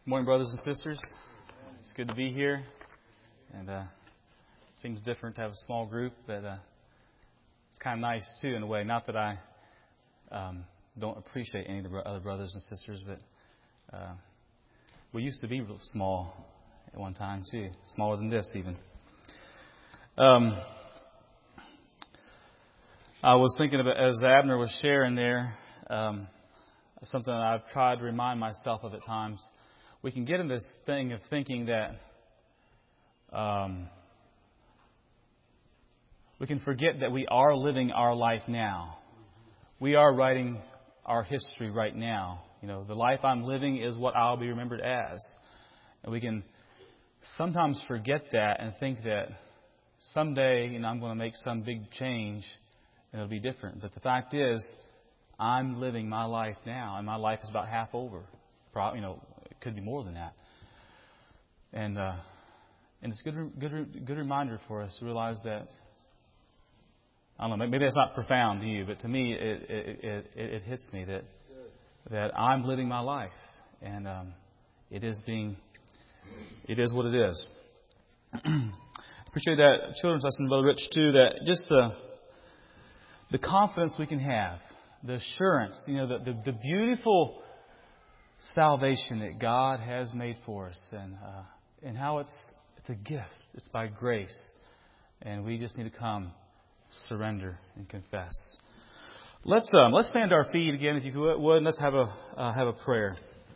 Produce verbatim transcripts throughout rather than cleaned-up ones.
Good morning, brothers and sisters. It's good to be here. And uh, it seems different to have a small group, but uh, it's kind of nice, too, in a way. Not that I um, don't appreciate any of the other brothers and sisters, but uh, we used to be real small at one time, too. Smaller than this, even. Um, I was thinking about, as Abner was sharing there, um, something that I've tried to remind myself of at times. We can get in this thing of thinking that um, we can forget that we are living our life now. We are writing our history right now. You know, the life I'm living is what I'll be remembered as. And we can sometimes forget that and think that someday, you know, I'm going to make some big change and it'll be different. But the fact is, I'm living my life now, and my life is about half over. Probably, you know, it could be more than that. And uh, and it's a good, good, good reminder for us to realize that. I don't know. Maybe that's not profound to you, but to me, it it it, it hits me that that I'm living my life, and um, it is being, it is what it is. Appreciate that children's lesson, Brother Rich, too. That just the the confidence we can have. The assurance, you know, the, the, the beautiful salvation that God has made for us, and uh, and how it's it's a gift. It's by grace, and we just need to come, surrender, and confess. Let's um, let's stand to our feet again, if you would, and let's have a uh, have a prayer.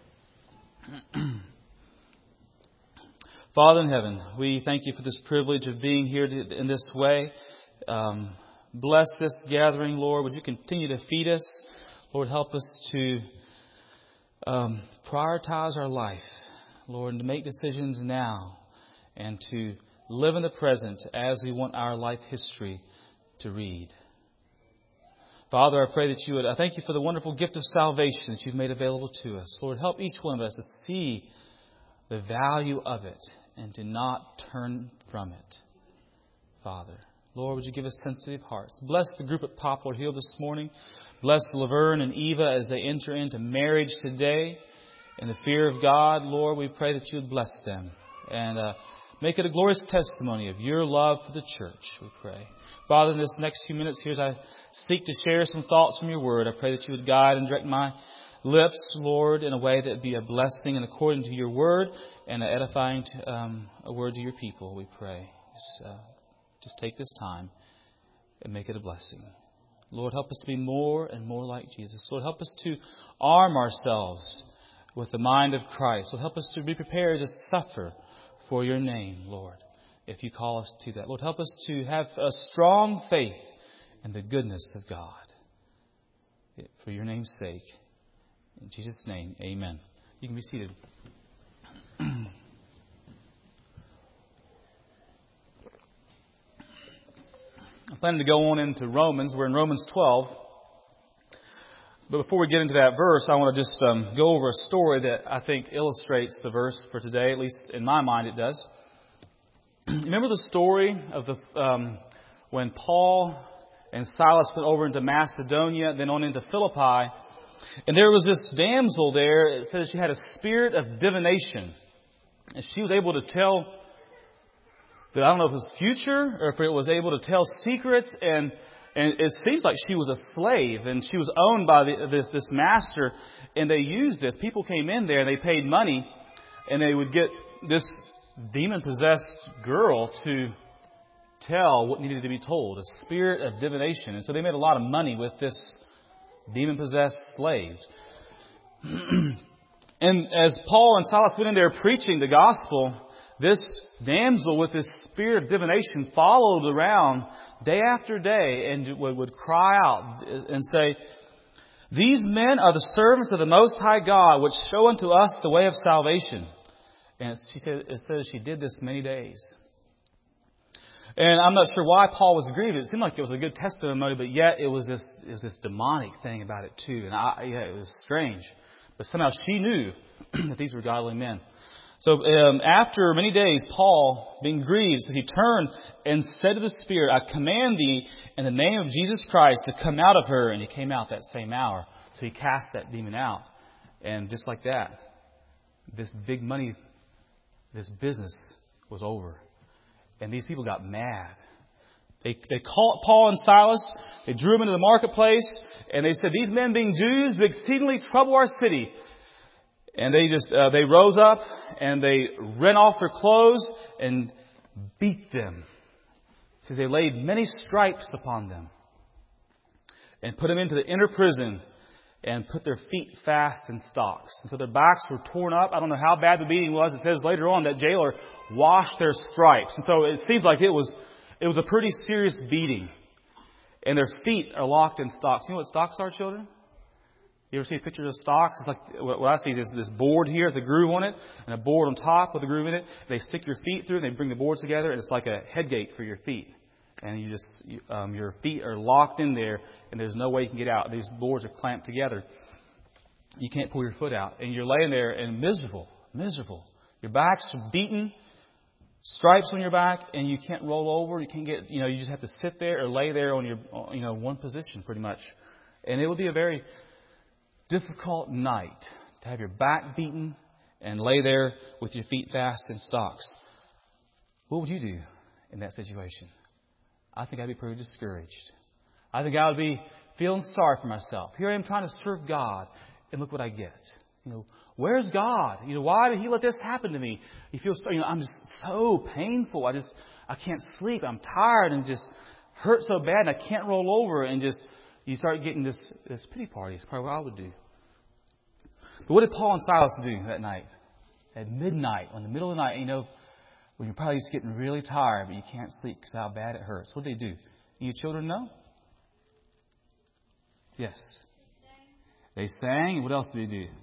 Father in heaven, we thank you for this privilege of being here to, in this way. Um, Bless this gathering, Lord. Would you continue to feed us? Lord, help us to um, prioritize our life, Lord, and to make decisions now and to live in the present as we want our life history to read. Father, I pray that you would, I thank you for the wonderful gift of salvation that you've made available to us. Lord, help each one of us to see the value of it and to not turn from it, Father. Lord, would you give us sensitive hearts? Bless the group at Poplar Hill this morning. Bless Laverne and Eva as they enter into marriage today. In the fear of God, Lord, we pray that you would bless them. And uh, make it a glorious testimony of your love for the church, we pray. Father, in this next few minutes here, as I seek to share some thoughts from your word, I pray that you would guide and direct my lips, Lord, in a way that would be a blessing and according to your word and an edifying to, um, a word to your people, we pray. Just, uh, Just take this time and make it a blessing. Lord, help us to be more and more like Jesus. Lord, help us to arm ourselves with the mind of Christ. Lord, help us to be prepared to suffer for your name, Lord, if you call us to that. Lord, help us to have a strong faith in the goodness of God. For your name's sake. In Jesus' name, amen. You can be seated. I'm planning to go on into Romans. We're in Romans twelve. But before we get into that verse, I want to just um, go over a story that I think illustrates the verse for today. At least in my mind, it does. Remember the story of the um, when Paul and Silas went over into Macedonia, then on into Philippi, and there was this damsel there. It says she had a spirit of divination, and she was able to tell. That I don't know if it was future or if it was able to tell secrets, and and it seems like she was a slave and she was owned by the, this this master, and they used this. People came in there, they paid money, and they would get this demon-possessed girl to tell what needed to be told, a spirit of divination. And so they made a lot of money with this demon-possessed slave. And as Paul and Silas went in there preaching the gospel, this damsel with this spirit of divination followed around day after day and would, would cry out and say, "These men are the servants of the Most High God, which show unto us the way of salvation." And she said, it says she did this many days. And I'm not sure why Paul was grieved. It seemed like it was a good testimony, but yet it was this, it was this demonic thing about it too. And I, yeah, it was strange. But somehow she knew that these were godly men. So um, after many days, Paul, being grieved, says he turned and said to the spirit, "I command thee in the name of Jesus Christ to come out of her." And he came out that same hour. So he cast that demon out. And just like that, this big money, this business was over. And these people got mad. They they caught Paul and Silas. They drew them into the marketplace. And they said, these men being Jews do exceedingly trouble our city. And they just, uh, they rose up and they rent off their clothes and beat them. It says they laid many stripes upon them and put them into the inner prison and put their feet fast in stocks. And so their backs were torn up. I don't know how bad the beating was. It says later on that jailer washed their stripes. And so it seems like it was, it was a pretty serious beating. And their feet are locked in stocks. You know what stocks are, children? You ever see pictures of stocks? It's like, what I see is this board here with a groove on it, and a board on top with a groove in it. They stick your feet through, and they bring the boards together, and it's like a head gate for your feet. And you just, you, um, your feet are locked in there, and there's no way you can get out. These boards are clamped together. You can't pull your foot out. And you're laying there and miserable, miserable. Your back's beaten, stripes on your back, and you can't roll over. You can't get, you know, you just have to sit there or lay there on your, you know, one position pretty much. And it would be a very difficult night to have your back beaten and lay there with your feet fast in stocks. What would you do in that situation? I think I'd be pretty discouraged. I think I would be feeling sorry for myself. Here I am trying to serve God, and look what I get. You know, where's God? You know, why did He let this happen to me? You feel so, you know, I'm just so painful. I just, I can't sleep. I'm tired and just hurt so bad, and I can't roll over, and just, you start getting this, this pity party. It's probably what I would do. But what did Paul and Silas do that night? At midnight, in the middle of the night, you know, when you're probably just getting really tired, but you can't sleep because how bad it hurts. What did they do? You children know? Yes. They sang. What else did they do?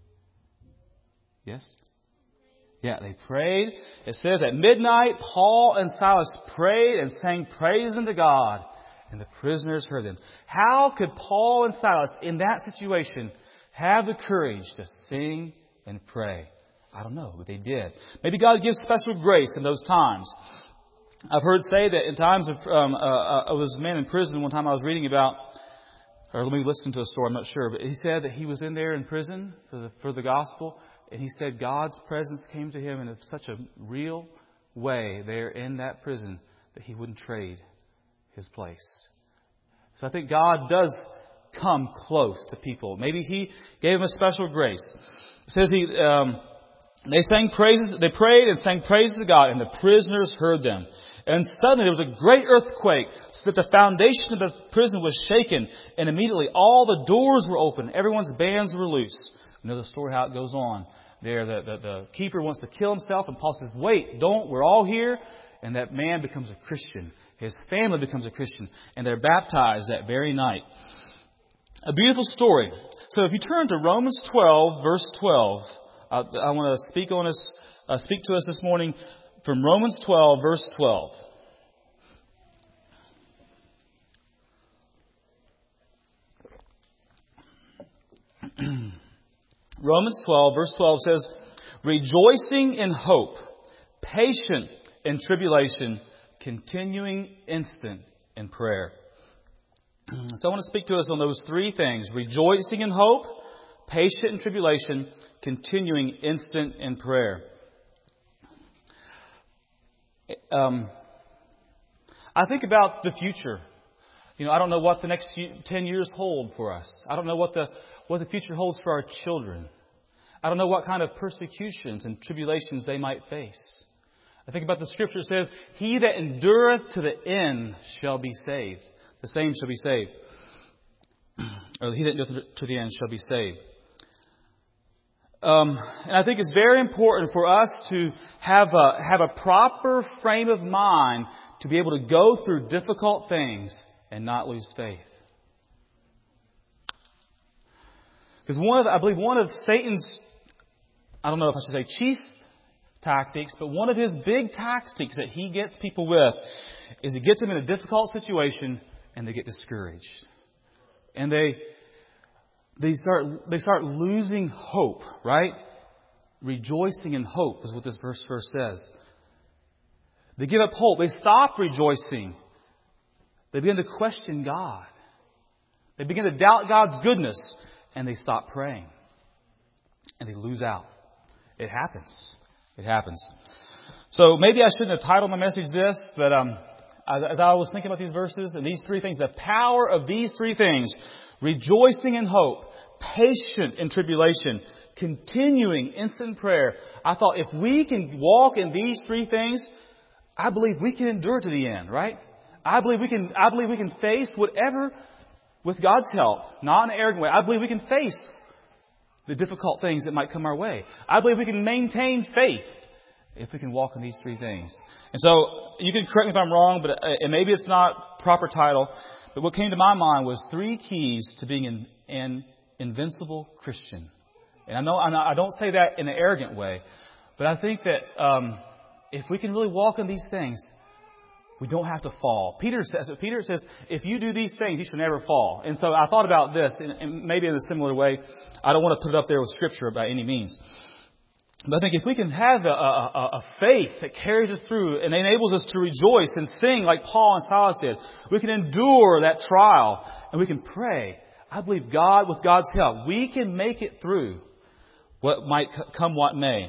Yes? Yeah, they prayed. It says at midnight, Paul and Silas prayed and sang praise unto God, and the prisoners heard them. How could Paul and Silas, in that situation, have the courage to sing and pray? I don't know, but they did. Maybe God gives special grace in those times. I've heard say that in times of, um, uh, uh, was a man in prison one time I was reading about, or let me listen to a story, I'm not sure, but he said that he was in there in prison for the, for the gospel, and he said God's presence came to him in such a real way there in that prison that he wouldn't trade his place. So I think God does come close to people. Maybe He gave him a special grace. It says he, um, they sang praises, they prayed and sang praises to God, and the prisoners heard them. And suddenly there was a great earthquake, so that the foundation of the prison was shaken, and immediately all the doors were open, everyone's bands were loose. You know the story how it goes on. There, the, the, the keeper wants to kill himself, and Paul says, "Wait, don't! We're all here." And that man becomes a Christian. His family becomes a Christian, and they're baptized that very night. A beautiful story. So if you turn to Romans twelve, verse twelve, I, I want to speak on us, uh, speak to us this morning from Romans twelve, verse twelve. Romans twelve, verse twelve says, "Rejoicing in hope, patient in tribulation, continuing instant in prayer." So I want to speak to us on those three things. Rejoicing in hope, patient in tribulation, continuing instant in prayer. Um, I think about the future. You know, I don't know what the next few, ten years hold for us. I don't know what the what the future holds for our children. I don't know what kind of persecutions and tribulations they might face. I think about the scripture that says, "He that endureth to the end shall be saved." The same shall be saved. Or he that endureth to the end shall be saved. Um, and I think it's very important for us to have a, have a proper frame of mind to be able to go through difficult things and not lose faith. Because one of, I believe one of Satan's, I don't know if I should say chief tactics, but one of his big tactics that he gets people with is he gets them in a difficult situation and they get discouraged. And they they start they start losing hope, right? Rejoicing in hope is what this verse verse says. They give up hope. They stop rejoicing. They begin to question God. They begin to doubt God's goodness. And they stop praying. And they lose out. It happens. It happens. So maybe I shouldn't have titled my message this, but um, as, as I was thinking about these verses and these three things, the power of these three things, rejoicing in hope, patient in tribulation, continuing instant prayer. I thought if we can walk in these three things, I believe we can endure to the end, right? I believe we can, I believe we can face whatever with God's help, not in an arrogant way. I believe we can face the difficult things that might come our way. I believe we can maintain faith if we can walk in these three things. And so you can correct me if I'm wrong, but and maybe it's not proper title. But what came to my mind was three keys to being an, an invincible Christian. And I know I don't say that in an arrogant way, but I think that um, if we can really walk in these things, we don't have to fall. Peter says, Peter says, if you do these things, you should never fall. And so I thought about this, and maybe in a similar way. I don't want to put it up there with Scripture by any means. But I think if we can have a, a, a faith that carries us through and enables us to rejoice and sing like Paul and Silas did, we can endure that trial and we can pray. I believe God, with God's help, we can make it through what might come what may.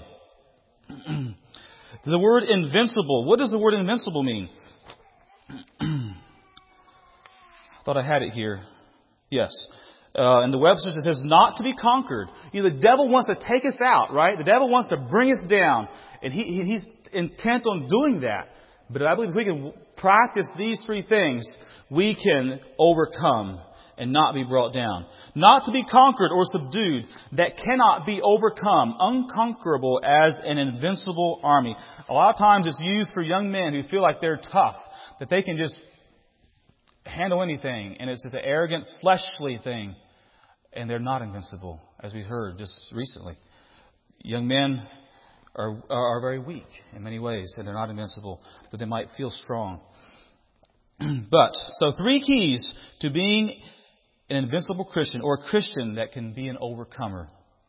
The word invincible. What does the word invincible mean? I thought I had it here. Yes. Uh, in the Webster's it says not to be conquered. You know, the devil wants to take us out, right? The devil wants to bring us down. And he, he he's intent on doing that. But I believe if we can practice these three things, we can overcome and not be brought down. Not to be conquered or subdued, that cannot be overcome, unconquerable as an invincible army. A lot of times it's used for young men who feel like they're tough, that they can just handle anything, and it's just an arrogant, fleshly thing, and they're not invincible, as we heard just recently. Young men are are very weak in many ways, and they're not invincible, but they might feel strong. But, so three keys to being an invincible Christian, or a Christian that can be an overcomer.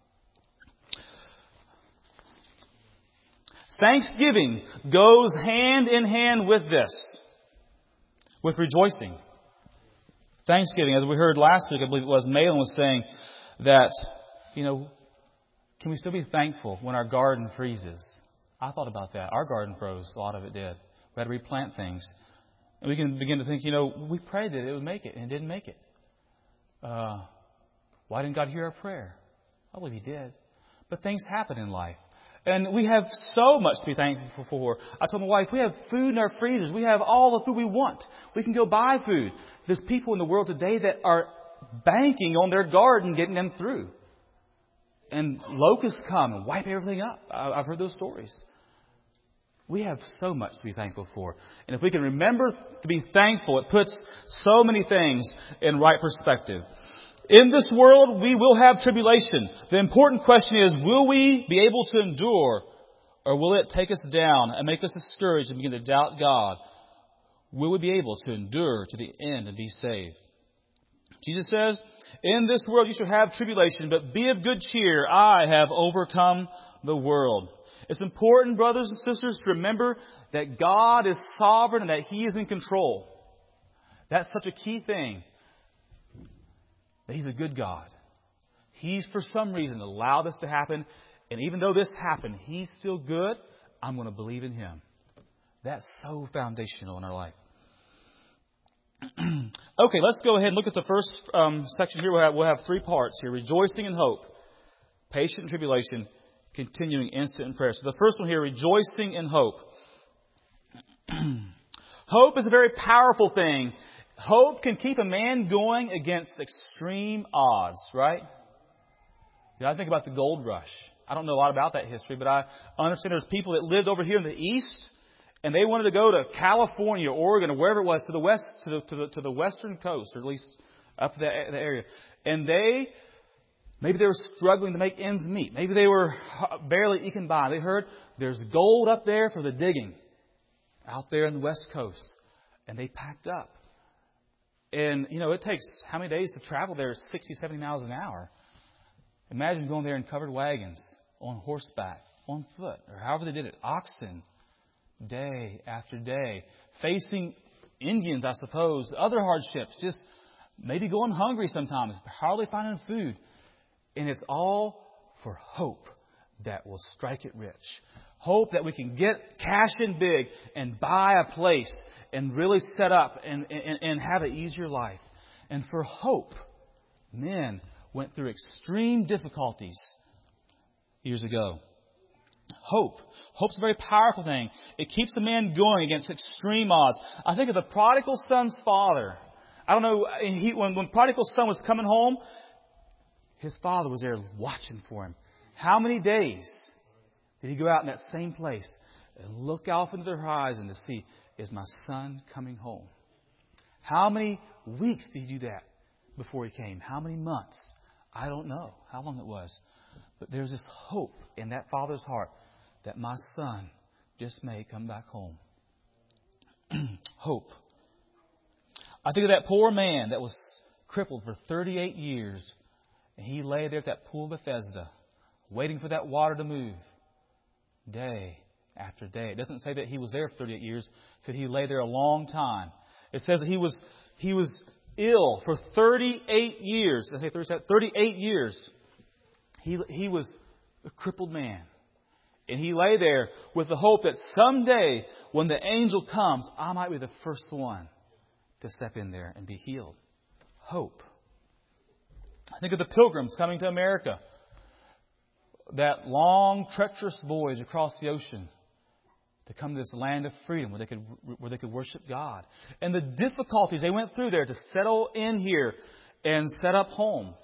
Thanksgiving goes hand in hand with this, with rejoicing. Thanksgiving, as we heard last week, I believe it was, Malin was saying that, you know, can we still be thankful when our garden freezes? I thought about that. Our garden froze. A lot of it did. We had to replant things. And we can begin to think, you know, we prayed that it would make it, and it didn't make it. Uh, why didn't God hear our prayer? I believe He did. But things happen in life. And we have so much to be thankful for. I told my wife, we have food in our freezers. We have all the food we want. We can go buy food. There's people in the world today that are banking on their garden getting them through. And locusts come and wipe everything up. I've heard those stories. We have so much to be thankful for. And if we can remember to be thankful, it puts so many things in right perspective. In this world, we will have tribulation. The important question is, will we be able to endure, or will it take us down and make us discouraged and begin to doubt God? Will we be able to endure to the end and be saved? Jesus says, in this world you shall have tribulation, but be of good cheer. I have overcome the world. It's important, brothers and sisters, to remember that God is sovereign and that He is in control. That's such a key thing. That He's a good God. He's, for some reason, allowed this to happen. And even though this happened, He's still good. I'm going to believe in Him. That's so foundational in our life. Okay, let's go ahead and look at the first um, section here. We'll have, we'll have three parts here. Rejoicing in hope. Patient in tribulation. Continuing instant in prayer. So the first one here, rejoicing in hope. Hope is a very powerful thing. Hope can keep a man going against extreme odds, right? You know, I think about the gold rush. I don't know a lot about that history, but I understand there's people that lived over here in the east, and they wanted to go to California, Oregon, or wherever it was, to the west, to the to the, to the western coast, or at least up to the, the area. And they, maybe they were struggling to make ends meet. Maybe they were barely eking by. They heard there's gold up there for the digging, out there in the west coast, and they packed up. And, you know, it takes how many days to travel there? sixty, seventy miles an hour. Imagine going there in covered wagons, on horseback, on foot, or however they did it, oxen, day after day, facing Indians, I suppose, other hardships, just maybe going hungry sometimes, hardly finding food. And it's all for hope. that will strike it rich. Hope that we can get cash in big and buy a place and really set up and, and, and have an easier life. And for hope, men went through extreme difficulties years ago. Hope. Hope's a very powerful thing. It keeps a man going against extreme odds. I think of the prodigal son's father. I don't know, he, when, when prodigal son was coming home, his father was there watching for him. How many days did he go out in that same place and look off into the horizon to see, is my son coming home? How many weeks did he do that before he came? How many months? I don't know how long it was. But there's this hope in that father's heart that my son just may come back home. Hope. I think of that poor man that was crippled for thirty-eight years. And he lay there at that pool of Bethesda, waiting for that water to move. Day after day. It doesn't say that he was there for thirty-eight years. It said he lay there a long time. It says that he was he was ill for thirty-eight years. I say thirty-eight years. He he was a crippled man. And he lay there with the hope that someday when the angel comes, I might be the first one to step in there and be healed. Hope. I think of the pilgrims coming to America. That long, treacherous voyage across the ocean to come to this land of freedom where they could where they could worship God. And the difficulties they went through there to settle in here and set up homes.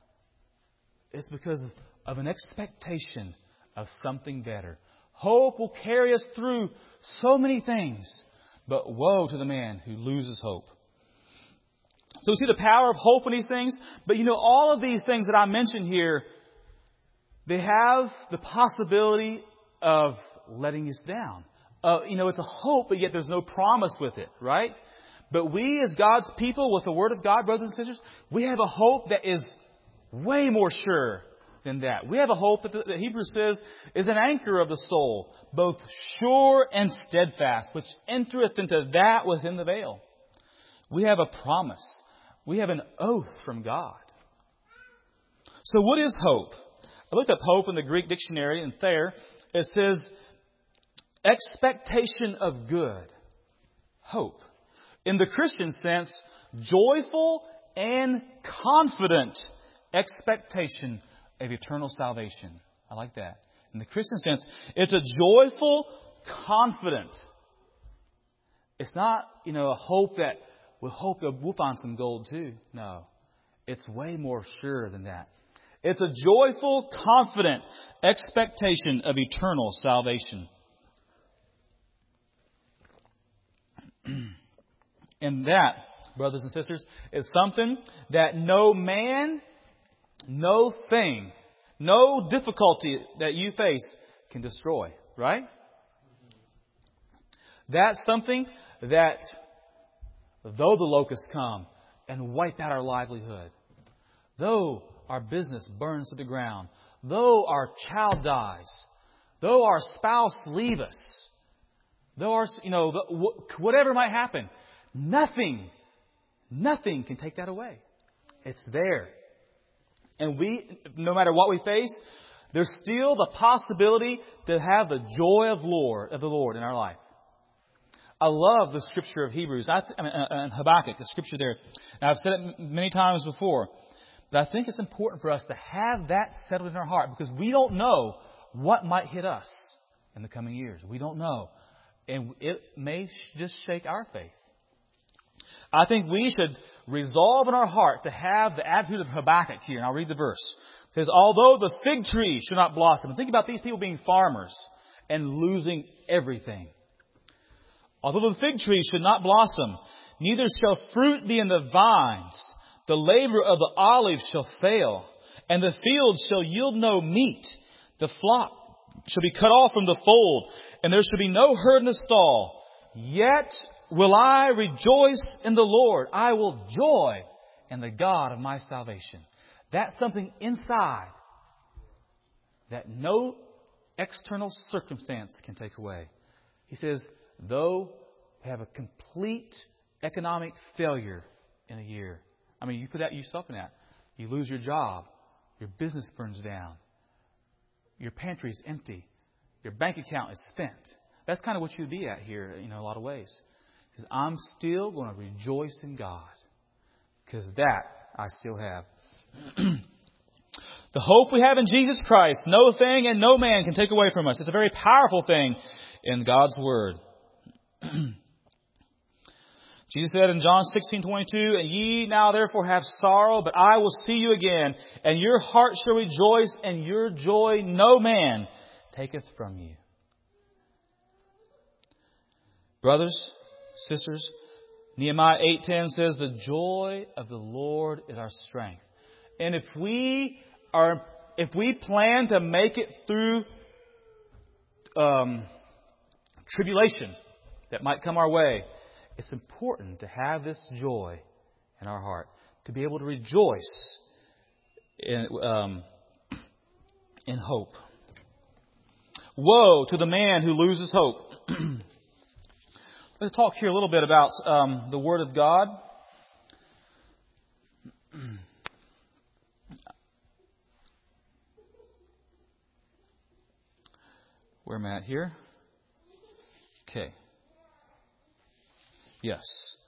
It's because of an expectation of something better. Hope will carry us through so many things. But woe to the man who loses hope. So we see the power of hope in these things. But you know, all of these things that I mentioned here, they have the possibility of letting us down. Uh, you know, it's a hope, but yet there's no promise with it, right? But we as God's people with the Word of God, brothers and sisters, we have a hope that is way more sure than that. We have a hope that, the, that Hebrews says is an anchor of the soul, both sure and steadfast, which entereth into that within the veil. We have a promise. We have an oath from God. So what is hope? I looked up hope in the Greek dictionary, and there it says expectation of good. Hope. In the Christian sense, joyful and confident expectation of eternal salvation. I like that. In the Christian sense, it's a joyful, confident. It's not, you know, a hope that we'll hope that we'll find some gold too. No. It's way more sure than that. It's a joyful, confident expectation of eternal salvation. And that, brothers and sisters, is something that no man, no thing, no difficulty that you face can destroy. Right? That's something that, though the locusts come and wipe out our livelihood, though our business burns to the ground, though our child dies, though our spouse leave us, though our, you know, whatever might happen, nothing, nothing can take that away. It's there. And we, no matter what we face, there's still the possibility to have the joy of Lord of the Lord in our life. I love the scripture of Hebrews, I mean, uh, Habakkuk, the scripture there. Now, I've said it many times before, but I think it's important for us to have that settled in our heart because we don't know what might hit us in the coming years. We don't know. And it may just shake our faith. I think we should resolve in our heart to have the attitude of Habakkuk here. And I'll read the verse. It says, although the fig tree should not blossom. And think about these people being farmers and losing everything. Although the fig tree should not blossom, neither shall fruit be in the vines. The labor of the olive shall fail, and the fields shall yield no meat. The flock shall be cut off from the fold, and there shall be no herd in the stall. Yet will I rejoice in the Lord. I will joy in the God of my salvation. That's something inside that no external circumstance can take away. He says, though we have a complete economic failure in a year. I mean, you put that yourself in that. You lose your job. Your business burns down. your pantry is empty. Your bank account is spent. That's kind of what you'd be at here, you know, in a lot of ways. He says, I'm still going to rejoice in God because that I still have. The hope we have in Jesus Christ, no thing and no man can take away from us. It's a very powerful thing in God's Word. Jesus said in John sixteen twenty-two, and ye now therefore have sorrow, but I will see you again, and your heart shall rejoice, and your joy no man taketh from you. Brothers, sisters, Nehemiah eight ten says, the joy of the Lord is our strength. And if we are, if we plan to make it through um, tribulation that might come our way, it's important to have this joy in our heart, to be able to rejoice in, um, in hope. Woe to the man who loses hope. Let's talk here a little bit about um, the Word of God. Where am I at here? Okay. Yes.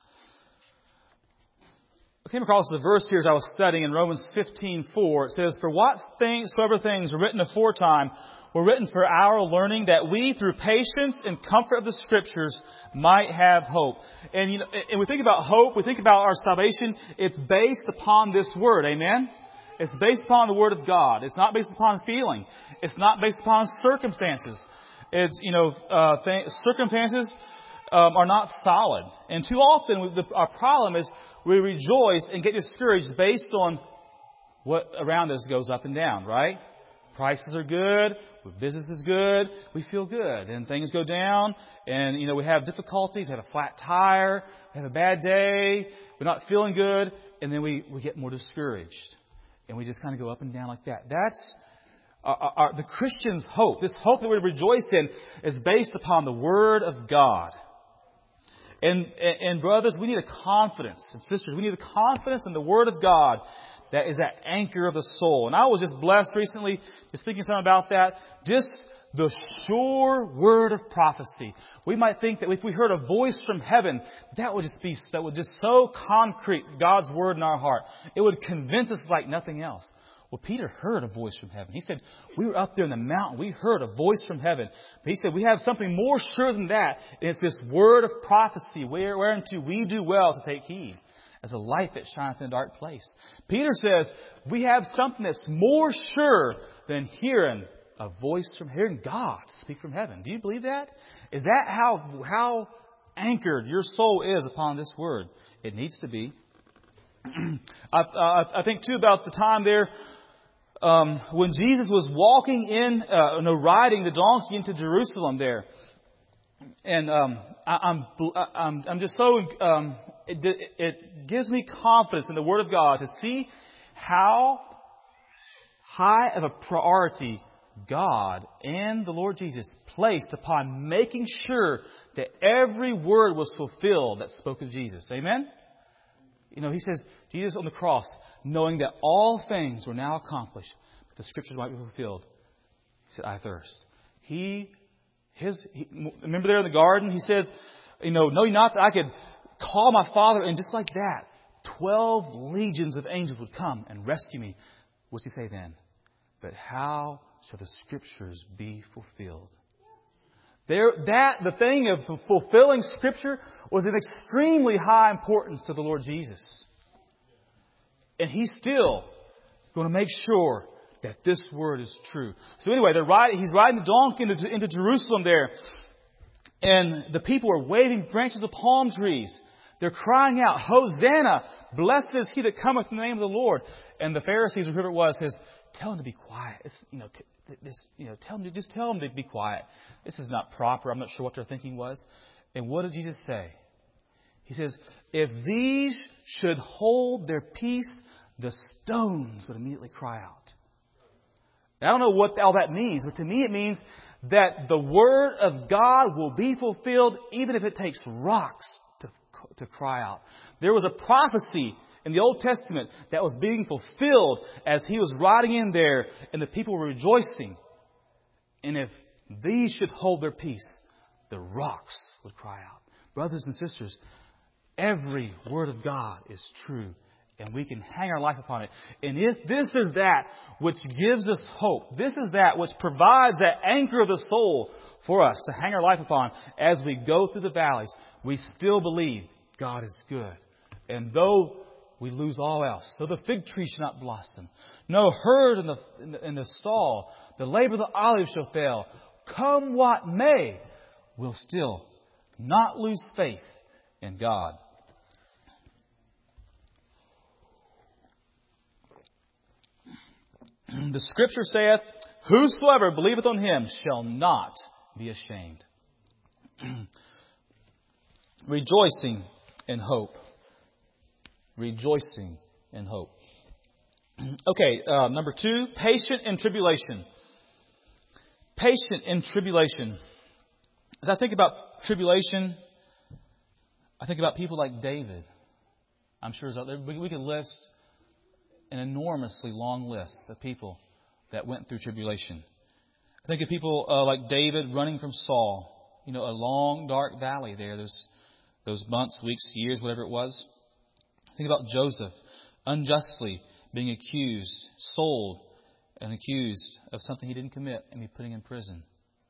I came across the verse here as I was studying in Romans fifteen four. It says, for what things, soever things were written aforetime were written for our learning, that we, through patience and comfort of the Scriptures, might have hope. And you know, and we think about hope, we think about our salvation. It's based upon this Word. Amen? It's based upon the Word of God. It's not based upon feeling. It's not based upon circumstances. It's, you know, uh, th- circumstances um, are not solid. And too often we, the, our problem is we rejoice and get discouraged based on what around us goes up and down, right? Prices are good. Business is good. We feel good. And things go down. And, you know, we have difficulties. We have a flat tire. We have a bad day. We're not feeling good. And then we, we get more discouraged. And we just kind of go up and down like that. That's our, our, the Christian's hope. This hope that we rejoice in is based upon the Word of God. And, and, and brothers, we need a confidence. And sisters, we need a confidence in the Word of God that is that anchor of the soul. And I was just blessed recently, just thinking something about that. Just the sure word of prophecy. We might think that if we heard a voice from heaven, that would just be, that would just so concrete God's Word in our heart. It would convince us like nothing else. Well, Peter heard a voice from heaven. He said, we were up there in the mountain. We heard a voice from heaven. But he said, we have something more sure than that. And it's this word of prophecy, whereunto we do well to take heed, as a light that shineth in a dark place. Peter says, we have something that's more sure than hearing a voice from, hearing God speak from heaven. Do you believe that? Is that how, how anchored your soul is upon this word? It needs to be. I, uh, I think too about the time there, um, when Jesus was walking in, uh, no, riding the donkey into Jerusalem there. And, um, I, I'm, I'm, I'm just so, um, it, it gives me confidence in the Word of God to see how high of a priority God and the Lord Jesus placed upon making sure that every word was fulfilled that spoke of Jesus. Amen? You know, he says, Jesus on the cross, knowing that all things were now accomplished, that the Scriptures might be fulfilled. He said, I thirst. He, his, he, remember there in the garden, he says, you know, know ye not that I could call my Father, and just like that, twelve legions of angels would come and rescue me. What's he say then? But how shall the Scriptures be fulfilled? There, that, the thing of fulfilling Scripture was an extremely high importance to the Lord Jesus. And He's still going to make sure that this word is true. So anyway, they're riding, he's riding the donkey into, into Jerusalem there. And the people are waving branches of palm trees. They're crying out, Hosanna! Blessed is he that cometh in the name of the Lord. And the Pharisees, or whoever it was, says, tell him to be quiet. It's, you know, t- this, you know, tell him to just tell him to be quiet. This is not proper. I'm not sure what their thinking was. And what did Jesus say? He says, if these should hold their peace, the stones would immediately cry out. I don't know what all that means, but to me it means that the Word of God will be fulfilled even if it takes rocks to, to cry out. There was a prophecy in the Old Testament that was being fulfilled as He was riding in there and the people were rejoicing. And if these should hold their peace, the rocks would cry out. Brothers and sisters, every word of God is true, and we can hang our life upon it. And if this is that which gives us hope, this is that which provides that anchor of the soul for us to hang our life upon as we go through the valleys, we still believe God is good. And though we lose all else, though the fig tree shall not blossom, no herd in the, in the, in the stall, the labor of the olive shall fail, come what may, we'll still not lose faith in God. The Scripture saith, whosoever believeth on Him shall not be ashamed. Rejoicing in hope. Rejoicing in hope. Okay, uh, number two, patient in tribulation. Patient in tribulation. As I think about tribulation, I think about people like David. I'm sure we could list an enormously long list of people that went through tribulation. I think of people uh, like David running from Saul. You know, a long, dark valley there. Those, those months, weeks, years, whatever it was. Think about Joseph unjustly being accused, sold, and accused of something he didn't commit and be putting in prison.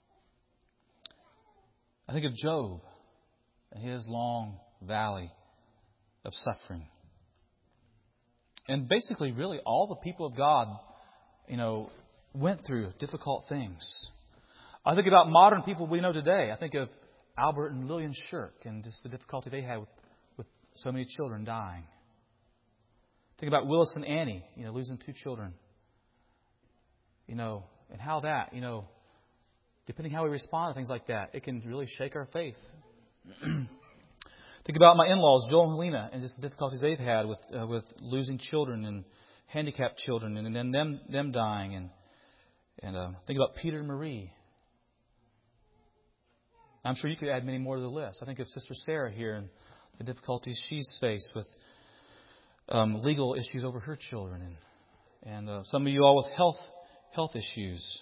I think of Job and his long valley of suffering. And basically, really, all the people of God, you know, went through difficult things. I think about modern people we know today. I think of Albert and Lillian Shirk and just the difficulty they had with, with so many children dying. Think about Willis and Annie, you know, losing two children. You know, and how that, you know, depending how we respond to things like that, it can really shake our faith. Think about my in-laws, Joel and Helena, and just the difficulties they've had with uh, with losing children and handicapped children, and then them them dying. And and uh, think about Peter and Marie. I'm sure you could add many more to the list. I think of Sister Sarah here and the difficulties she's faced with um, legal issues over her children, and and uh, some of you all with health health issues.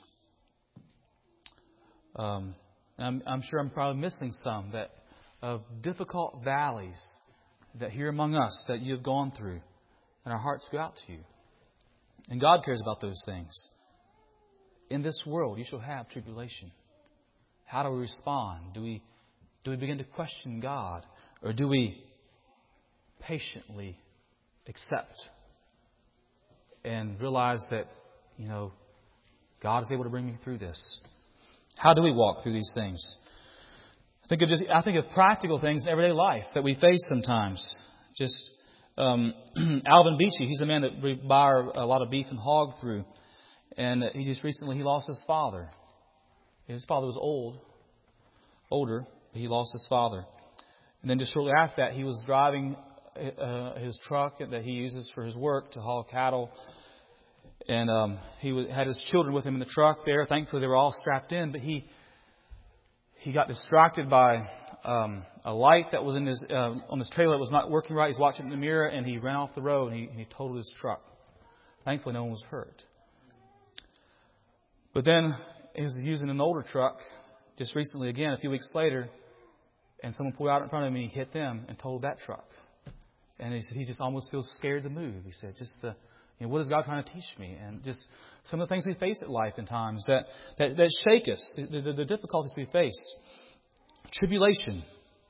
Um, and I'm, I'm sure I'm probably missing some that. Of difficult valleys that here among us that you have gone through, and our hearts go out to you. And God cares about those things. In this world, you shall have tribulation. How do we respond? Do we do we begin to question God, or do we patiently accept and realize that, you know, God is able to bring me through this? How do we walk through these things? Think of just, I think of practical things in everyday life that we face sometimes. Just um, Alvin Beachy, he's a man that we buy a lot of beef and hog through. And he just recently, he lost his father. His father was old, older, but he lost his father. And then just shortly after that, he was driving uh, his truck that he uses for his work to haul cattle. And um, he was, had his children with him in the truck there. Thankfully, they were all strapped in, but he... He got distracted by um, a light that was in his uh, on his trailer that was not working right. He's watching in the mirror, and he ran off the road, and he, and he totaled his truck. Thankfully, no one was hurt. But then he was using an older truck just recently again, a few weeks later, and someone pulled out in front of him, and he hit them and totaled that truck. And he said he just almost feels scared to move. He said, just the, you know, what is God trying to teach me? And just some of the things we face in life in times that, that, that shake us, the, the, the difficulties we face. Tribulation.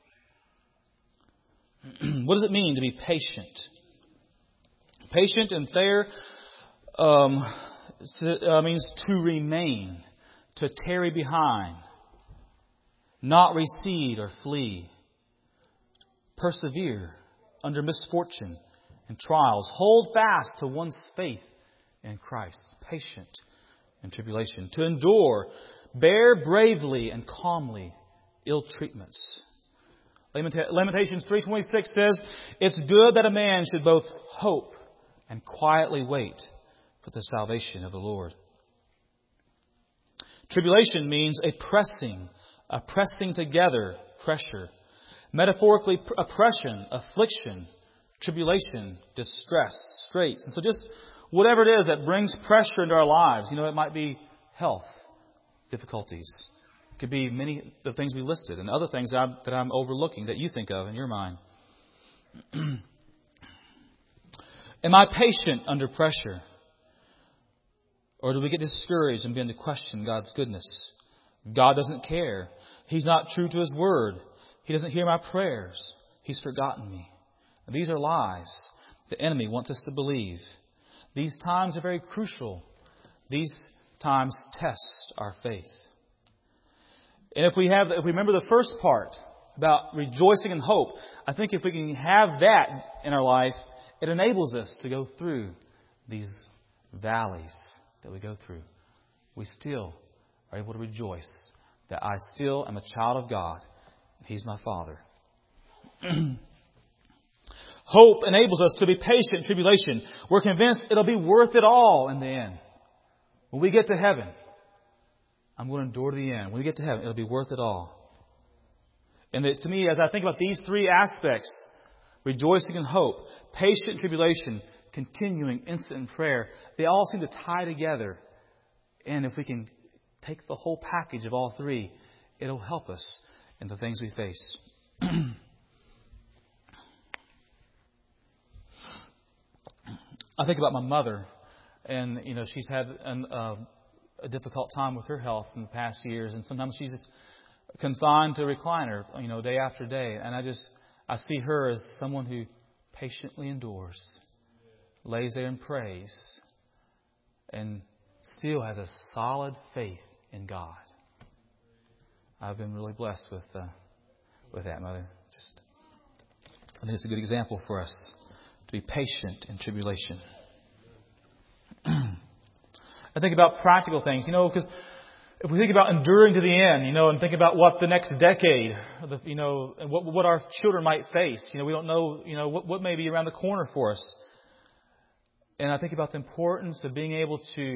What does it mean to be patient? Patient and fair um, uh, means to remain, to tarry behind, not recede or flee, persevere under misfortune and trials, hold fast to one's faith in Christ, patient in tribulation, to endure, bear bravely and calmly ill treatments. Lamentations three twenty-six says, it's good that a man should both hope and quietly wait for the salvation of the Lord. Tribulation means a pressing, a pressing together pressure. Metaphorically, oppression, affliction, tribulation, distress, straits. And so just whatever it is that brings pressure into our lives, you know, it might be health. difficulties. It could be many of the things we listed and other things that I'm, that I'm overlooking that you think of in your mind. Am I patient under pressure? Or do we get discouraged and begin to question God's goodness? God doesn't care. He's not true to His word. He doesn't hear my prayers. He's forgotten me. And these are lies the enemy wants us to believe. These times are very crucial. These times test our faith. And if we have, if we remember the first part about rejoicing in hope, I think if we can have that in our life, it enables us to go through these valleys that we go through. We still are able to rejoice that I still am a child of God. He's my Father. Hope enables us to be patient in tribulation. We're convinced it'll be worth it all in the end. When we get to heaven, I'm going to endure to the end. When we get to heaven, it'll be worth it all. And it, to me, as I think about these three aspects, rejoicing in hope, patient in tribulation, continuing instant in prayer, they all seem to tie together. And if we can take the whole package of all three, it'll help us in the things we face. I think about my mother, and you know she's had an, uh, a difficult time with her health in the past years, and sometimes she's just confined to a recliner, you know, day after day. And I just I see her as someone who patiently endures, lays there and prays, and still has a solid faith in God. I've been really blessed with uh, with that, Mother. Just I think it's a good example for us to be patient in tribulation. I think about practical things, you know, because if we think about enduring to the end, you know, and think about what the next decade, you know, and what what our children might face, you know, we don't know, you know, what, what may be around the corner for us. And I think about the importance of being able to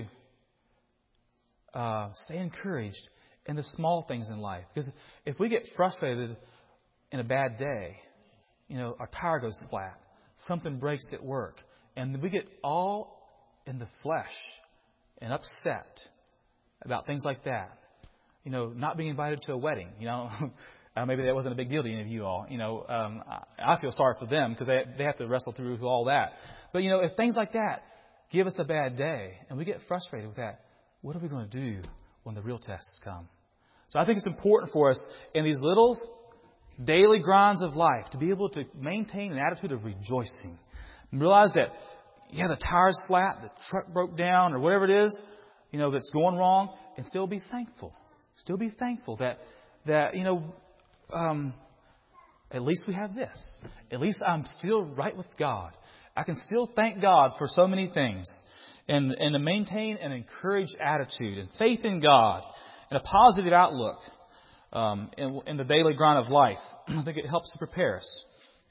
uh, stay encouraged in the small things in life. Because if we get frustrated in a bad day, you know, our tire goes flat, something breaks at work, and we get all in the flesh and upset about things like that. You know, not being invited to a wedding. You know, uh, maybe that wasn't a big deal to any of you all. You know, um, I, I feel sorry for them because they they have to wrestle through all that. But you know, if things like that give us a bad day and we get frustrated with that, what are we going to do when the real tests come? So I think it's important for us in these little daily grinds of life to be able to maintain an attitude of rejoicing and realize that, yeah, the tire's flat, the truck broke down, or whatever it is, you know, that's going wrong, and still be thankful. Still be thankful that, that you know, um, at least we have this. At least I'm still right with God. I can still thank God for so many things. And, and to maintain an encouraged attitude and faith in God and a positive outlook um, in, in the daily grind of life. I think it helps to prepare us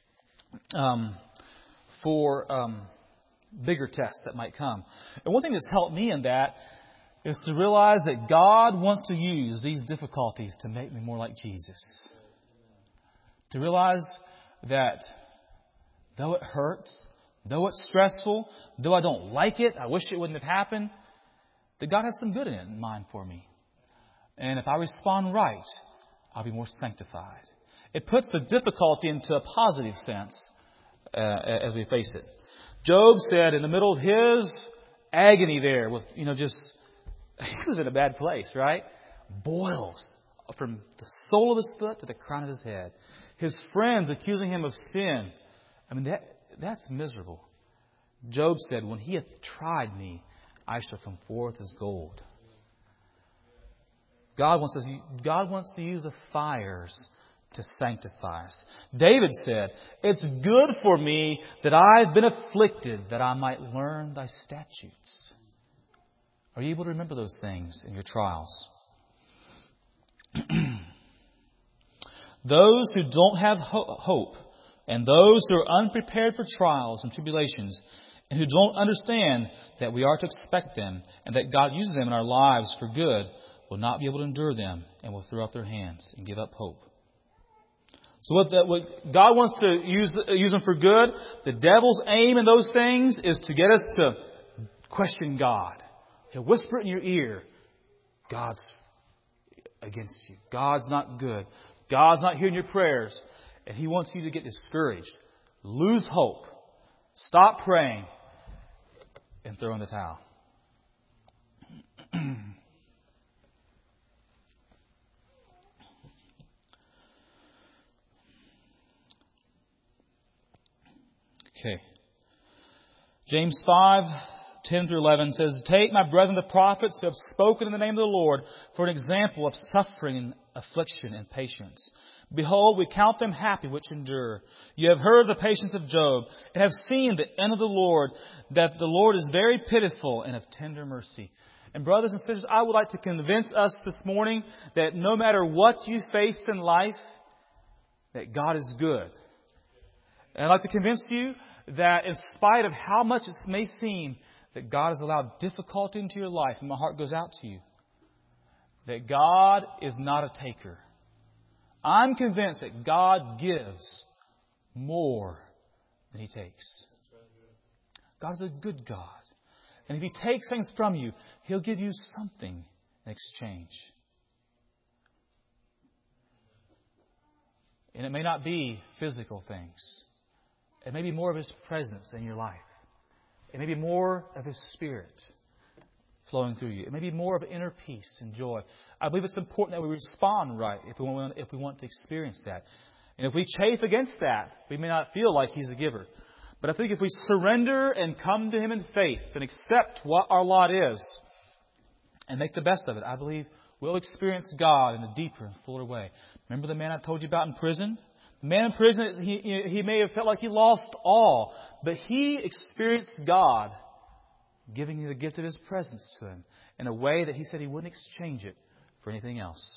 um, for um, bigger tests that might come. And one thing that's helped me in that is to realize that God wants to use these difficulties to make me more like Jesus. To realize that though it hurts, though it's stressful, though I don't like it, I wish it wouldn't have happened, that God has some good in it in mind for me. And if I respond right, I'll be more sanctified. It puts the difficulty into a positive sense uh, as we face it. Job said in the middle of his agony there, with, you know, just, he was in a bad place, right? Boils from the sole of his foot to the crown of his head. His friends accusing him of sin. I mean, that that's miserable. Job said, when he hath tried me, I shall come forth as gold. God wants to, God wants to use the fires to sanctify us. David said, it's good for me that I've been afflicted, that I might learn thy statutes. Are you able to remember those things in your trials? Those who don't have ho- hope and those who are unprepared for trials and tribulations and who don't understand that we are to expect them and that God uses them in our lives for good will not be able to endure them and will throw up their hands and give up hope. So what, the, what God wants to use, use them for good, the devil's aim in those things is to get us to question God. He'll whisper it in your ear. God's against you. God's not good. God's not hearing your prayers. And He wants you to get discouraged, lose hope, stop praying, and throw in the towel. Okay. James five, ten through eleven says, Take, my brethren, the prophets who have spoken in the name of the Lord for an example of suffering and affliction and patience. Behold, we count them happy which endure. You have heard the patience of Job and have seen the end of the Lord, that the Lord is very pitiful and of tender mercy. And brothers and sisters, I would like to convince us this morning that no matter what you face in life, that God is good. And I'd like to convince you that in spite of how much it may seem that God has allowed difficulty into your life, and my heart goes out to you, that God is not a taker. I'm convinced that God gives more than He takes. God is a good God. And if He takes things from you, He'll give you something in exchange. And it may not be physical things. It may be more of His presence in your life. It may be more of His Spirit flowing through you. It may be more of inner peace and joy. I believe it's important that we respond right if we want, if we want to experience that. And if we chafe against that, we may not feel like He's a giver. But I think if we surrender and come to Him in faith and accept what our lot is and make the best of it, I believe we'll experience God in a deeper and fuller way. Remember the man I told you about in prison? The man in prison, he, he may have felt like he lost all, but he experienced God giving him the gift of His presence to him in a way that he said he wouldn't exchange it for anything else.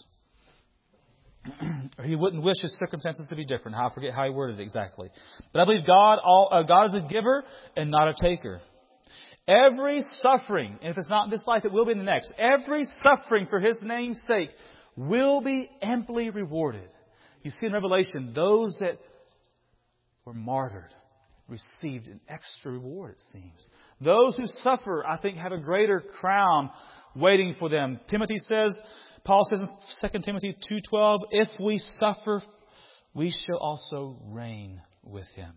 Or he wouldn't wish his circumstances to be different. I forget how he worded it exactly. But I believe God, all, uh, God is a giver and not a taker. Every suffering, and if it's not in this life, it will be in the next. Every suffering for His name's sake will be amply rewarded. You see in Revelation, those that were martyred received an extra reward, it seems. Those who suffer, I think, have a greater crown waiting for them. Timothy says, Paul says in Second Timothy two twelve, if we suffer, we shall also reign with Him.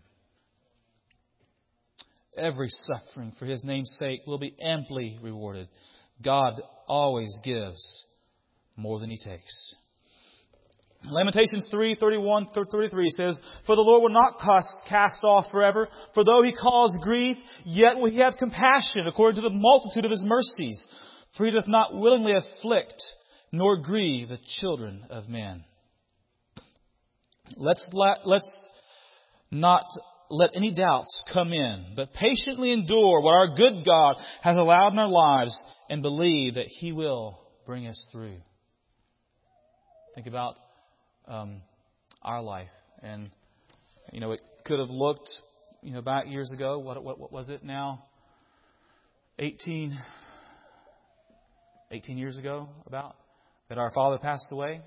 Every suffering for His name's sake will be amply rewarded. God always gives more than He takes. Lamentations three thirty-one through thirty-three says, For the Lord will not cast, cast off forever, for though He cause grief, yet will He have compassion according to the multitude of His mercies. For He doth not willingly afflict, nor grieve the children of men. Let's, let, let's not let any doubts come in, but patiently endure what our good God has allowed in our lives and believe that He will bring us through. Think about um, our life. And, you know, it could have looked, you know, back years ago. What, what, what was it now? eighteen, eighteen years ago, about, that our father passed away.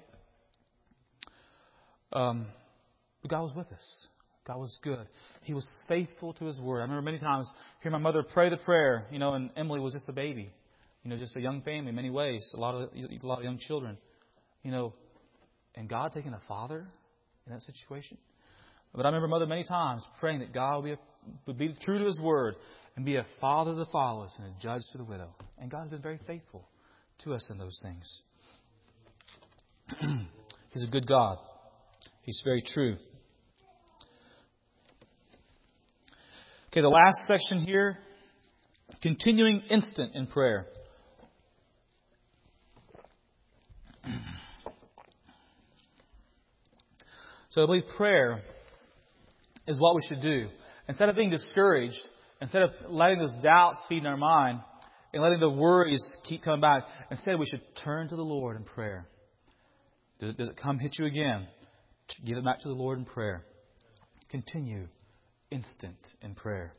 Um, but God was with us. God was good. He was faithful to His word. I remember many times hearing my mother pray the prayer, you know, and Emily was just a baby. You know, just a young family in many ways. A lot of a lot of young children. You know, and God taking a father in that situation. But I remember Mother many times praying that God would be, a, would be true to His word and be a father to the fatherless and a judge to the widow. And God has been very faithful to us in those things. He's a good God. He's very true. Okay, the last section here, continuing instant in prayer. So I believe prayer is what we should do. Instead of being discouraged, instead of letting those doubts feed in our mind and letting the worries keep coming back, instead we should turn to the Lord in prayer. Does it, does it come hit you again? Give it back to the Lord in prayer. Continue instant in prayer.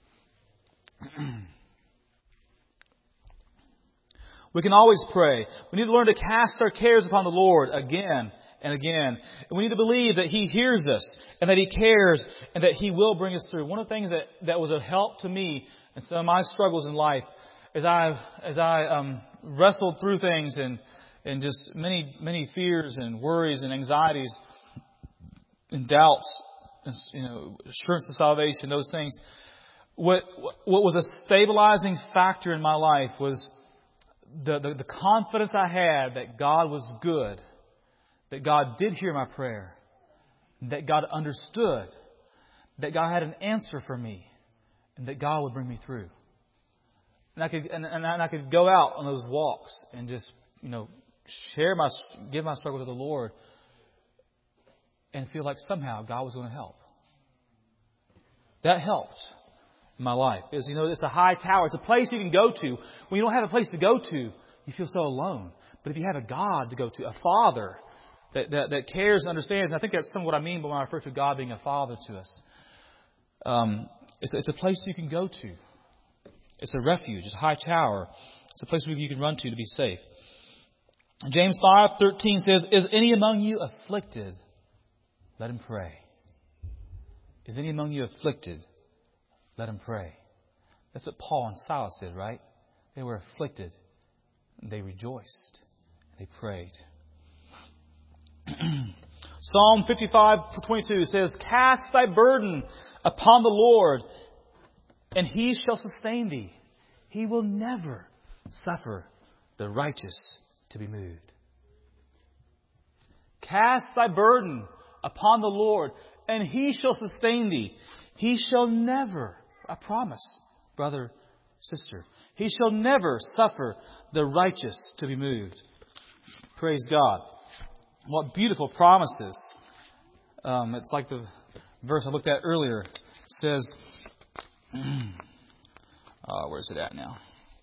We can always pray. We need to learn to cast our cares upon the Lord again and again. And we need to believe that He hears us and that He cares and that He will bring us through. One of the things that, that was a help to me in some of my struggles in life as I as I um, wrestled through things and and just many, many fears and worries and anxieties and doubts, and, you know, assurance of salvation, those things. What what was a stabilizing factor in my life was the, the, the confidence I had that God was good, that God did hear my prayer, that God understood, that God had an answer for me, and that God would bring me through. And I could and, and I could go out on those walks and just, you know, share my give my struggle to the Lord, and feel like somehow God was going to help. That helped in my life. Is, you know, it's a high tower. It's a place you can go to. When you don't have a place to go to, you feel so alone. But if you have a God to go to, a Father that, that, that cares and understands, and I think that's some of what I mean when I refer to God being a Father to us. Um, it's, it's a place you can go to. It's a refuge. It's a high tower. It's a place where you can run to to be safe. James five thirteen says, "Is any among you afflicted? Let him pray. Is any among you afflicted? Let him pray." That's what Paul and Silas did, right? They were afflicted. They rejoiced. They prayed. Psalm fifty-five twenty-two says, "Cast thy burden upon the Lord, and He shall sustain thee. He will never suffer the righteous to be moved." Cast thy burden upon the Lord, and He shall sustain thee. He shall never, I promise, brother, sister, He shall never suffer the righteous to be moved. Praise God. What beautiful promises. Um, it's like the verse I looked at earlier. It says, uh, where's it at now?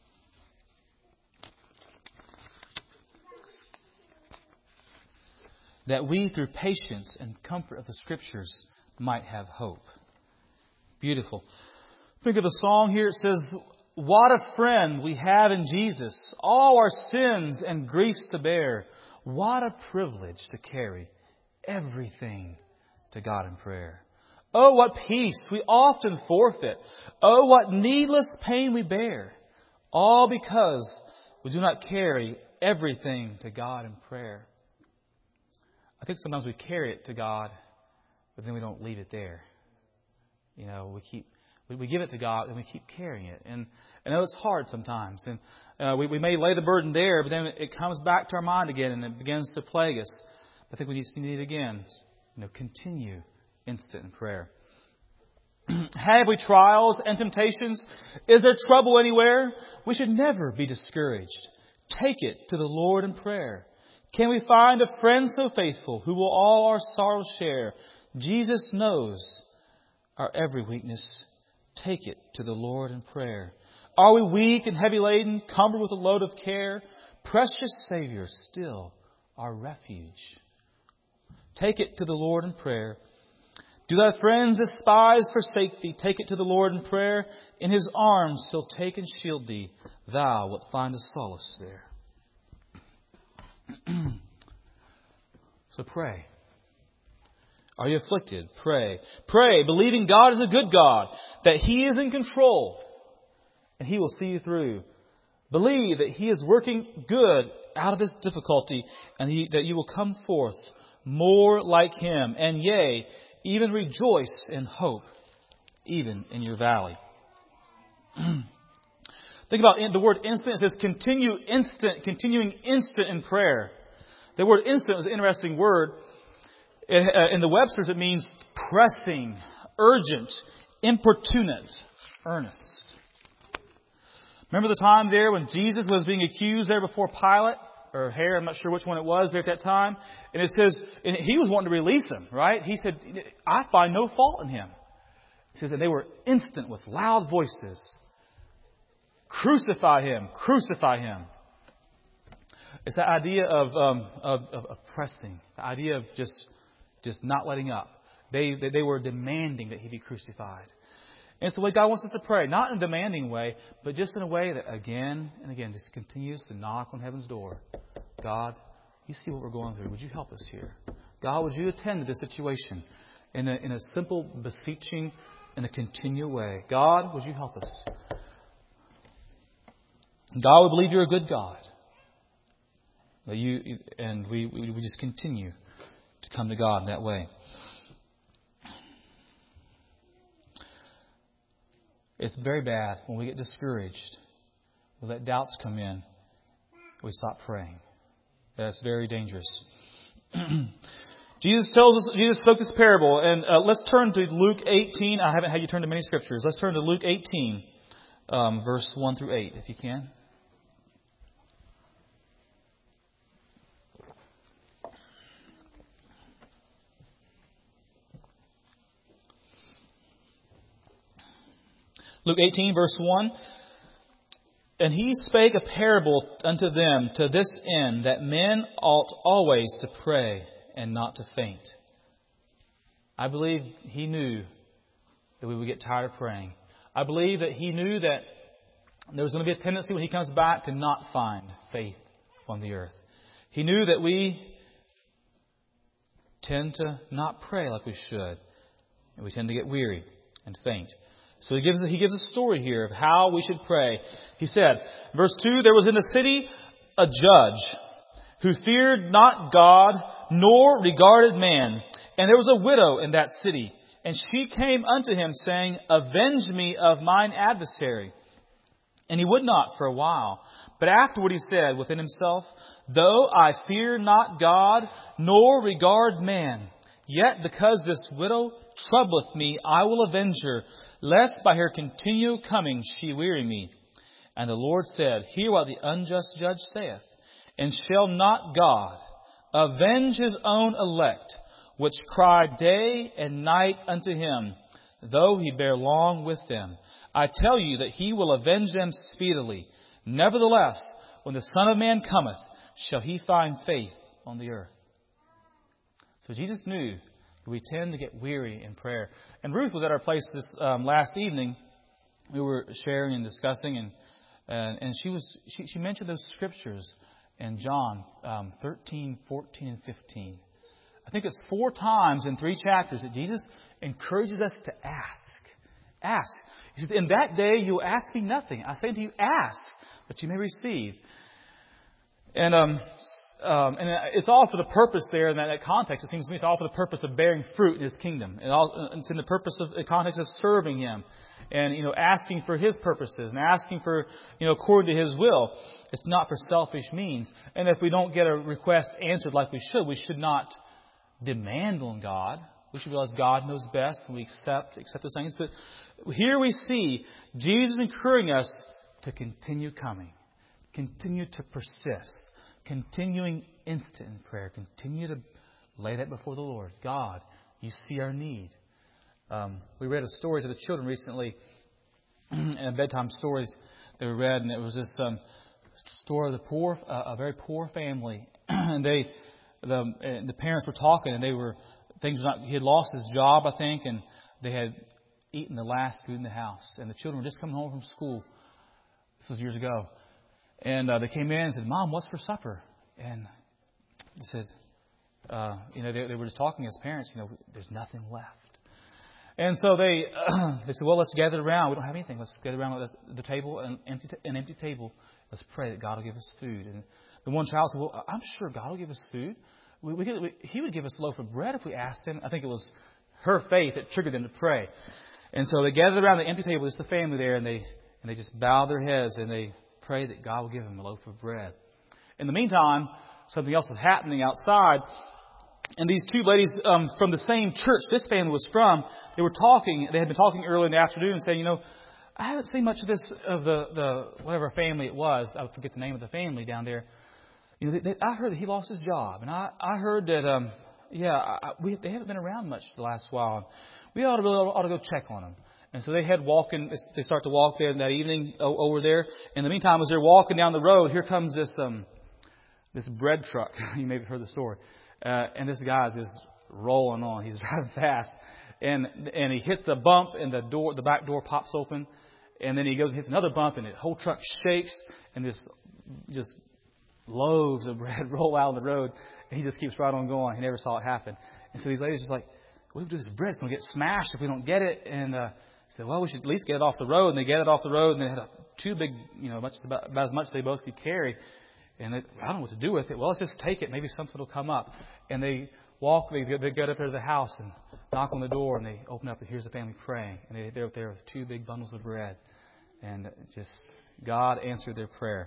That we, through patience and comfort of the Scriptures, might have hope. Beautiful. Think of the song here. It says, "What a friend we have in Jesus, all our sins and griefs to bear. What a privilege to carry everything to God in prayer. Oh, what peace we often forfeit. Oh, what needless pain we bear. All because we do not carry everything to God in prayer." I think sometimes we carry it to God, but then we don't leave it there. You know, we keep we, we give it to God and we keep carrying it. And I know it's hard sometimes. And uh, we, we may lay the burden there, but then it comes back to our mind again and it begins to plague us. I think we need to need it again. You know, continue instant in prayer. Have we trials and temptations? Is there trouble anywhere? We should never be discouraged. Take it to the Lord in prayer. Can we find a friend so faithful who will all our sorrows share? Jesus knows our every weakness. Take it to the Lord in prayer. Are we weak and heavy laden, cumbered with a load of care? Precious Savior, still our refuge. Take it to the Lord in prayer. Do thy friends despise, forsake thee? Take it to the Lord in prayer. In His arms He'll take and shield thee. Thou wilt find a solace there. So pray. Are you afflicted? Pray. Pray, believing God is a good God, that He is in control, and He will see you through. Believe that He is working good out of this difficulty, and he, that you will come forth more like Him. And yea, even rejoice in hope, even in your valley. Think about the word instant. It says continue instant, continuing instant in prayer. The word instant is an interesting word. In the Webster's, it means pressing, urgent, importunate, earnest. Remember the time there when Jesus was being accused there before Pilate? Or Herod, I'm not sure which one it was there at that time. And it says, and he was wanting to release him, right? He said, "I find no fault in him." He says, and they were instant with loud voices. "Crucify him, crucify him." It's the idea of, um, of, of, of pressing, the idea of just, just not letting up. They, they, they were demanding that He be crucified. And it's the way God wants us to pray, not in a demanding way, but just in a way that again and again just continues to knock on heaven's door. God, You see what we're going through. Would You help us here? God, would You attend to this situation in a, in a simple beseeching, in a continual way? God, would You help us? God, we believe You're a good God. That you and we we just continue to come to God in that way. It's very bad when we get discouraged, when let doubts come in, we stop praying. That's very dangerous. Jesus tells us. Jesus spoke this parable, and uh, let's turn to Luke eighteen. I haven't had you turn to many scriptures. Let's turn to Luke eighteen, um, verse one through eight, if you can. Luke eighteen, verse one. And he spake a parable unto them to this end, that men ought always to pray and not to faint. I believe he knew that we would get tired of praying. I believe that he knew that there was going to be a tendency when he comes back to not find faith on the earth. He knew that we tend to not pray like we should. And we tend to get weary and faint. So he gives he gives a story here of how we should pray. He said, verse two, there was in the city a judge who feared not God nor regarded man. And there was a widow in that city. And she came unto him, saying, Avenge me of mine adversary. And he would not for a while. But afterward he said within himself, Though I fear not God nor regard man, yet because this widow troubleth me, I will avenge her, lest by her continual coming she weary me. And the Lord said, Hear what the unjust judge saith. And shall not God avenge his own elect, which cry day and night unto him, though he bear long with them? I tell you that he will avenge them speedily. Nevertheless, when the Son of Man cometh, shall he find faith on the earth? So Jesus knew that we tend to get weary in prayer. And Ruth was at our place this um, last evening. We were sharing and discussing, and and, and she was she, she mentioned those scriptures in John um, thirteen, fourteen, and fifteen. I think it's four times in three chapters that Jesus encourages us to ask. Ask. He says, In that day you will ask me nothing. I say to you, ask, that you may receive. And um, um, and it's all for the purpose there in that, that context. It seems to me it's all for the purpose of bearing fruit in His kingdom. And all, it's in the purpose of the context of serving Him, and you know, asking for His purposes and asking for you know according to His will. It's not for selfish means. And if we don't get a request answered like we should, we should not demand on God. We should realize God knows best, and we accept accept those things. But here we see Jesus encouraging us to continue coming, continue to persist, continuing instant in prayer, continue to lay that before the Lord. God, you see our need. Um, we read a story to the children recently, and bedtime stories that we read, and it was this um, story of the poor, uh, a very poor family, and they, the and the parents were talking, and they were things were not. He had lost his job, I think, and they had eaten the last food in the house, and the children were just coming home from school. This was years ago. And uh, they came in and said, Mom, what's for supper? And they said, uh, you know, they, they were just talking as parents, you know, there's nothing left. And so they uh, they said, well, let's gather around. We don't have anything. Let's gather around the table, an empty, an empty table. Let's pray that God will give us food. And the one child said, well, I'm sure God will give us food. We, we could, we, he would give us a loaf of bread if we asked Him. I think it was her faith that triggered them to pray. And so they gathered around the empty table, just the family there, and they and they just bowed their heads and they pray that God will give him a loaf of bread. In the meantime, something else was happening outside. And these two ladies um, from the same church this family was from, they were talking. They had been talking early in the afternoon, saying, you know, I haven't seen much of this, of the, the whatever family it was. I forget the name of the family down there. You know, they, they, I heard that he lost his job. And I, I heard that, um, yeah, I, we, they haven't been around much the last while. We ought to, really ought to go check on them. And so they had walking. They start to walk there that evening over there. In the meantime, as they're walking down the road, here comes this um, this bread truck. You may have heard the story. Uh, and this guy's just rolling on. He's driving fast, and and he hits a bump, and the door, the back door pops open, and then he goes and hits another bump, and the whole truck shakes, and this just loaves of bread roll out on the road, and he just keeps right on going. He never saw it happen. And so these ladies are like, "What do this bread's going to get smashed if we don't get it?" And uh, said, well, we should at least get it off the road. And they get it off the road, and they had a, two big, you know, much about, about as much as they both could carry. And they, I don't know what to do with it. Well, let's just take it. Maybe something will come up. And they walk, they, they get up there to the house and knock on the door, and they open up, and here's the family praying. And they, they're up there with two big bundles of bread. And just, God answered their prayer.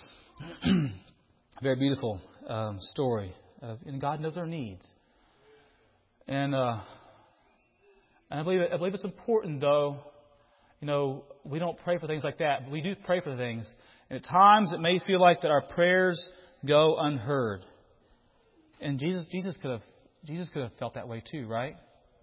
Very beautiful um, story. Uh, and God knows our needs. And, uh, and I believe I believe it's important, though. You know, we don't pray for things like that, but we do pray for things. And at times it may feel like that our prayers go unheard. And Jesus, Jesus could have, Jesus could have felt that way too, right?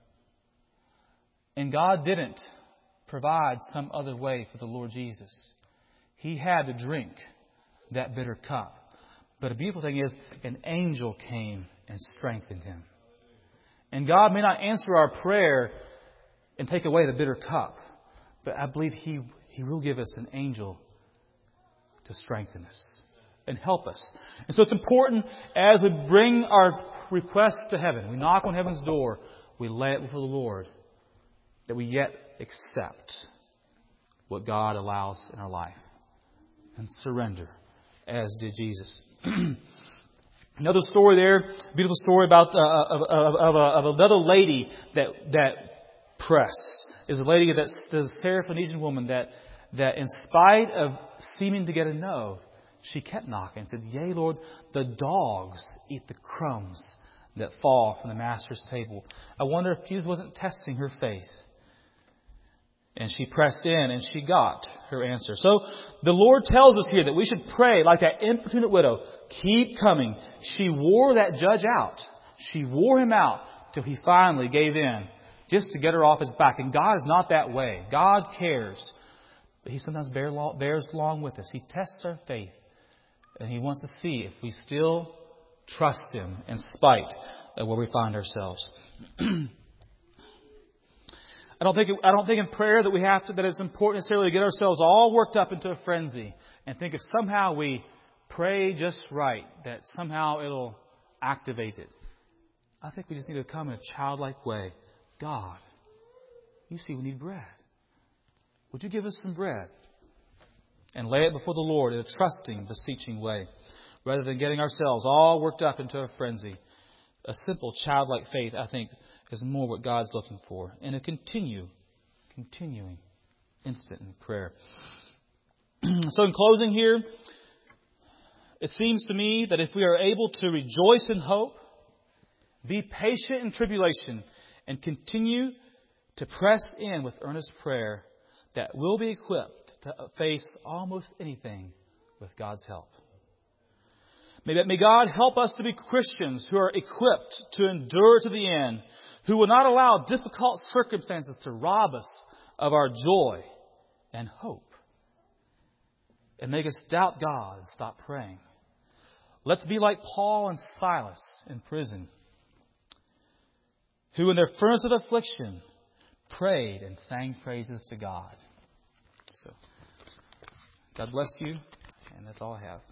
And God didn't provide some other way for the Lord Jesus. He had to drink that bitter cup. But the beautiful thing is, an angel came and strengthened him. And God may not answer our prayer and take away the bitter cup, but I believe He, He will give us an angel to strengthen us and help us. And so it's important as we bring our requests to heaven, we knock on heaven's door, we lay it before the Lord, that we yet accept what God allows in our life and surrender, as did Jesus. Another story there, beautiful story about uh, of, of, of, of another lady that that pressed. Is a lady that's the Syrophoenician woman that that in spite of seeming to get a no, she kept knocking and said, "Yea, Lord, the dogs eat the crumbs that fall from the Master's table." I wonder if Jesus wasn't testing her faith. And she pressed in and she got her answer. So the Lord tells us here that we should pray like that importunate widow. Keep coming. She wore that judge out. She wore him out till he finally gave in, just to get her off his back. And God is not that way. God cares. But He sometimes bears along with us. He tests our faith. And He wants to see if we still trust Him in spite of where we find ourselves. I don't think I don't think in prayer that we have to that it's important necessarily to get ourselves all worked up into a frenzy and think if somehow we pray just right that somehow it'll activate it. I think we just need to come in a childlike way. God, you see we need bread. Would you give us some bread? And lay it before the Lord in a trusting, beseeching way, rather than getting ourselves all worked up into a frenzy. A simple childlike faith, I think, is more what God's looking for. And a continue, continuing, instant in prayer. So in closing here, it seems to me that if we are able to rejoice in hope, be patient in tribulation, and continue to press in with earnest prayer, that we'll be equipped to face almost anything with God's help. May, may God help us to be Christians who are equipped to endure to the end, who will not allow difficult circumstances to rob us of our joy and hope and make us doubt God and stop praying. Let's be like Paul and Silas in prison, who in their furnace of affliction prayed and sang praises to God. So, God bless you, and that's all I have.